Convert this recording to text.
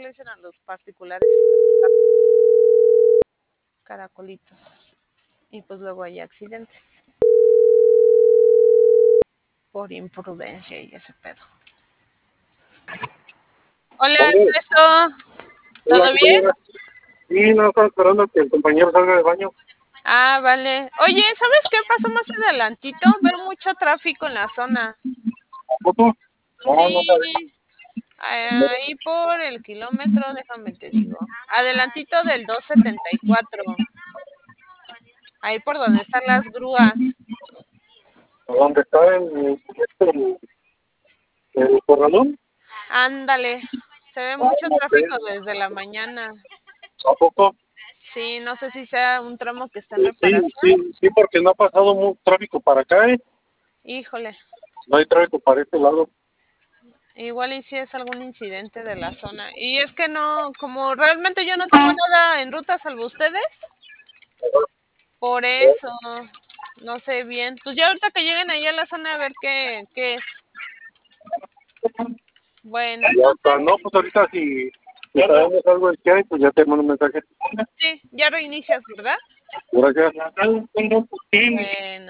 le dicen a los particulares? Caracolitos. Y pues luego hay accidentes. Por imprudencia y ese pedo. Hola, Oye, Ernesto. hola, ¿Todo bien? compañera. Sí, no, estaba esperando que el compañero salga del baño. Ah, vale. Oye, ¿sabes qué pasó más adelantito? Veo mucho tráfico en la zona. ¿A poco? No, no sabes. Sí, ahí por el kilómetro, déjame te digo. Adelantito del 274. Ahí por donde están las grúas. ¿Dónde está el corralón? Ándale. Se ve No, mucho no sé. tráfico desde la mañana. ¿A poco? Sí, no sé si sea un tramo que está en Sí, reparación. sí, porque no ha pasado mucho tráfico para acá, ¿eh? Híjole. No hay tráfico para este lado. Igual y si es algún incidente de la zona. Y es que no, como realmente yo no tengo nada en ruta salvo ustedes, por eso no sé bien. Pues ya ahorita que lleguen ahí a la zona a ver qué es. Bueno, Ya está. entonces, No, pues ahorita si sabemos algo de qué hay, pues ya te mando un mensaje. sí, ya reinicias, ¿verdad? Gracias. Bueno.